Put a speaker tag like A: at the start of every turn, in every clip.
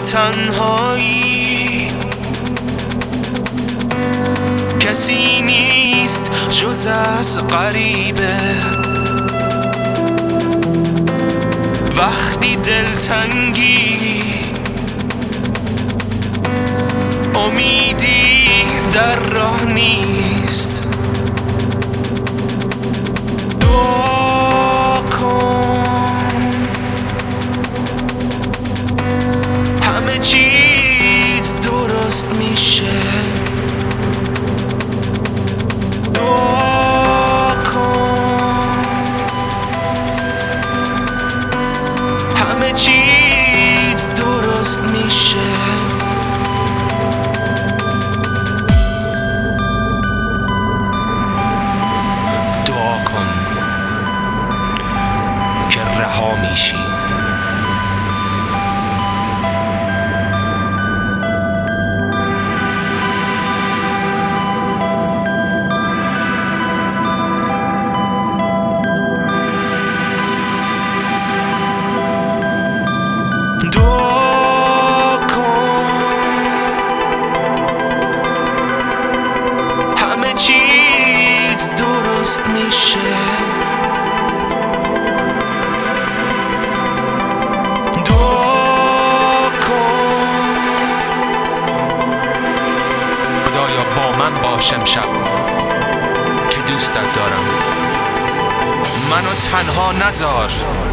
A: تنهایی کسی نیست جز از غریبه. وقتی دلتنگی امیدی در راه نیست. دعا کن همه چیز درست میشه. دعا کن همه چیز درست میشه. دعا کن که رها میشی. دعا کن همه چیز درست میشه. دعا کن خدایا با من باش امشب که دوستت دارم. منو تنها نذار.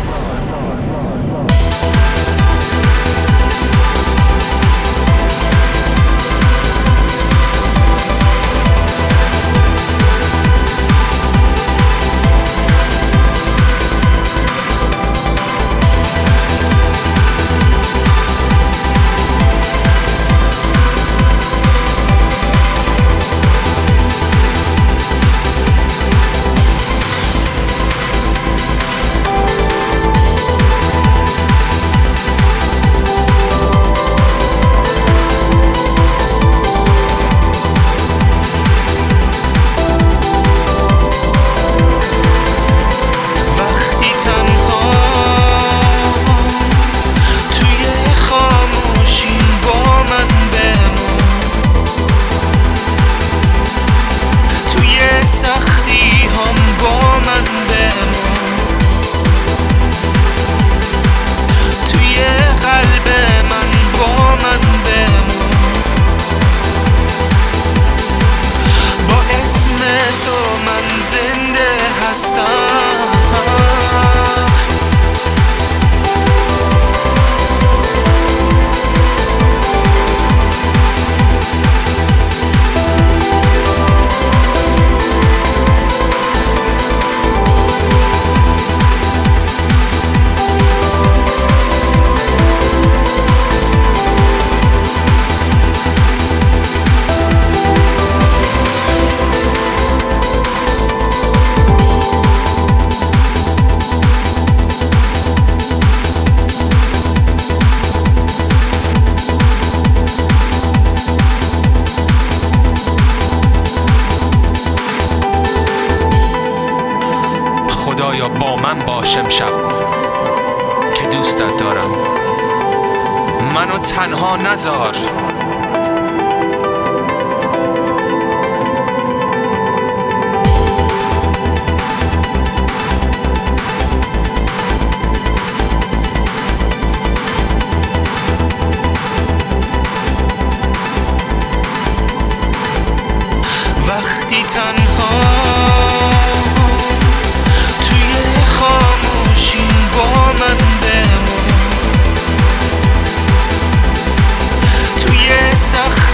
A: سختی هم با من بمون. توی قلب من با من بمون. با اسم تو من زنده هستم. خدایا با من باش امشب که دوستت دارم. منو تنها نذار. وقتی تنها توی خاموشین با من بمون. توی سخت